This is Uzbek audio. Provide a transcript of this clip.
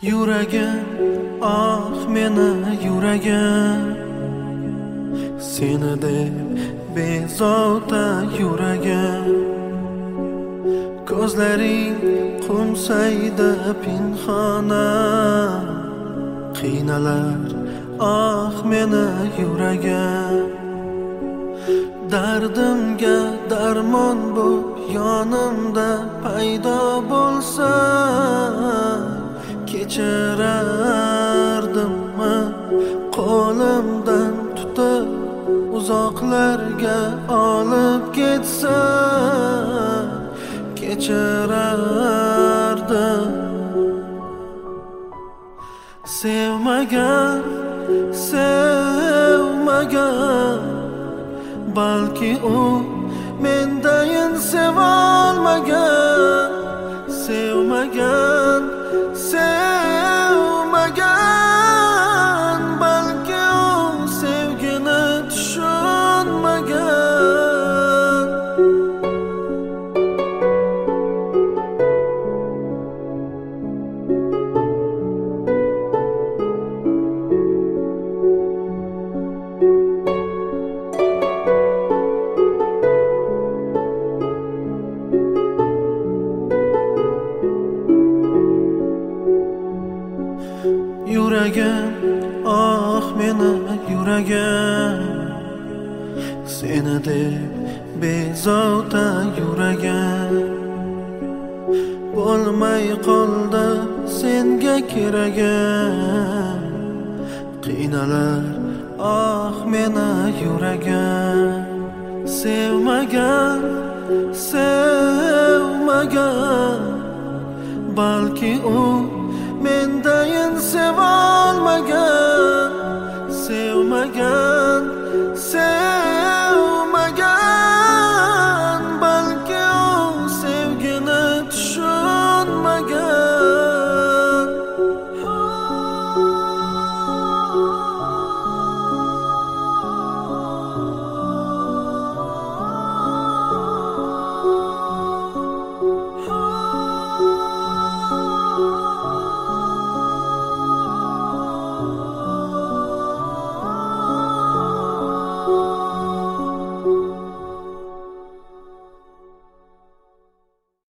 Yuragim, ah meni yuragim, seni deb bezovta yuragim. Ko'zlaring qumsayda pinhona qiynalar, ah meni yuragim. Dardimga darmon bo'p yonimda paydo bo'lsa, kechirardimmi qo'limdan tutib uzoqlarga olib ketsa, kechirardim. Sevmagan, balki u mendayin sevolmagan. Sevmagan, balki u sevgini tushunmagan. Yuragim, ah meni yuragim, seni deb bezovta yuragim. Bo'lmay qoldi senga keragim, qiynalar, ah meni yuragim. Sevmagan, balki u menda